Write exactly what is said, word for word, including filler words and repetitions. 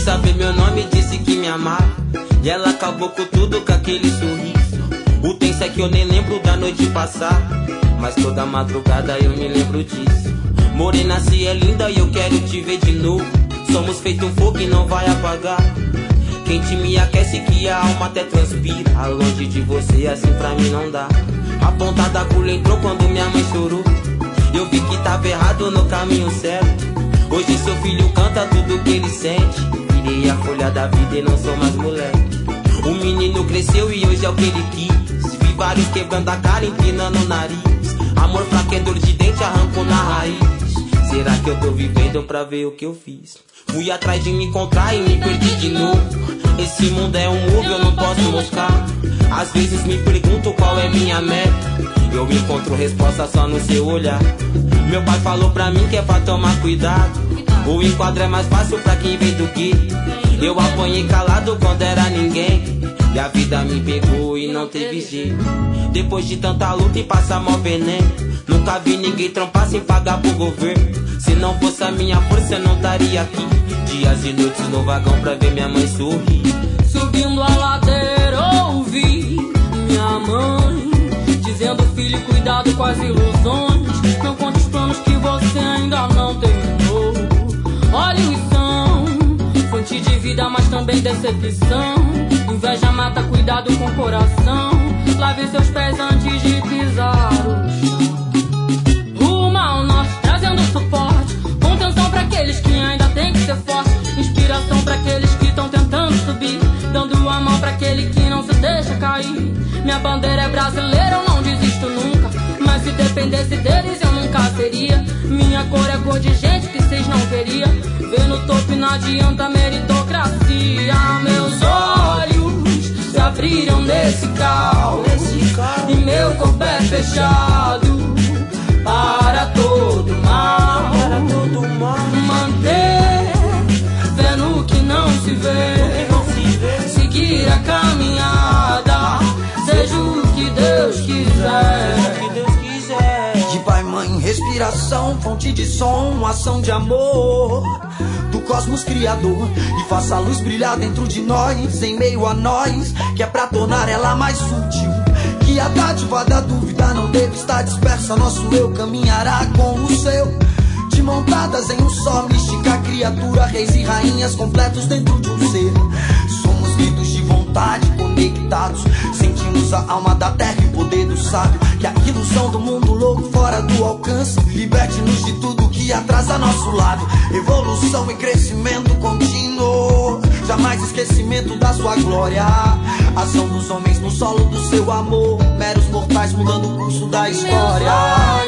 saber meu nome, disse que me amava, e ela acabou com tudo com aquele sorriso. O tenso é que eu nem lembro da noite passada, mas toda madrugada eu me lembro disso. Morena, se é linda e eu quero te ver de novo. Somos feito um fogo e não vai apagar. Quente me aquece que a alma até transpira. Longe de você assim pra mim não dá. A ponta da agulha entrou quando minha mãe chorou. Eu vi que tava errado no caminho certo. Hoje seu filho canta tudo que ele sente. Virei a folha da vida e não sou mais moleque. O menino cresceu e hoje é o que ele quis. Vi vários quebrando a cara, empinando o nariz. Amor fraco é dor de dente, arranco na raiz. Será que eu tô vivendo pra ver o que eu fiz? Fui atrás de me encontrar e me perdi de novo. Esse mundo é um move, eu não posso moscar. Às vezes me pergunto qual é minha meta. Eu encontro resposta só no seu olhar. Meu pai falou pra mim que é pra tomar cuidado. O enquadro é mais fácil pra quem vem do que. Eu apanhei calado quando era ninguém, e a vida me pegou e não teve jeito. Depois de tanta luta e passar mó veneno, nunca vi ninguém trampar sem pagar pro governo. Se não fosse a minha força eu não estaria aqui. Dias e noites no vagão pra ver minha mãe sorrir. Subindo a ladeira ouvi minha mãe dizendo: filho, cuidado com as ilusões. Não conte os planos que você ainda não terminou. Olha lição, fonte de vida, mas também decepção. Inveja mata, cuidado com o coração. Lave seus pés antes de pisar o chão. Rumo ao norte, trazendo suporte. Contenção pra aqueles que ainda tem que ser forte. Inspiração pra aqueles que estão tentando subir. Dando a mão pra aquele que não se deixa cair. Minha bandeira é brasileira, eu não desisto nunca. Mas se dependesse deles eu nunca seria. Minha cor é cor de gente que vocês não queriam ver no topo e não adianta meritocracia. Meus olhos se abriram nesse caos e meu corpo é fechado para todo mal. Manter fé no que não se vê, seguir a caminhada, seja o que Deus quiser. De pai, mãe, respiração, fonte de som, ação de amor do cosmos criador. E faça a luz brilhar dentro de nós, em meio a nós, que é pra tornar ela mais sutil. Que a dádiva da dúvida não deve estar dispersa. Nosso eu caminhará com o seu, de montadas em um só, mística criatura, reis e rainhas completos dentro de um ser. Somos gritos de vontade conectados, sentimos a alma da terra e o poder do sábio. Que a ilusão do mundo louco fora do alcance liberte-nos de tudo que atrasa nosso lado. Evolução e crescimento contínuo, jamais esquecimento da sua glória. Ação dos homens no solo do seu amor, meros mortais mudando o curso da história.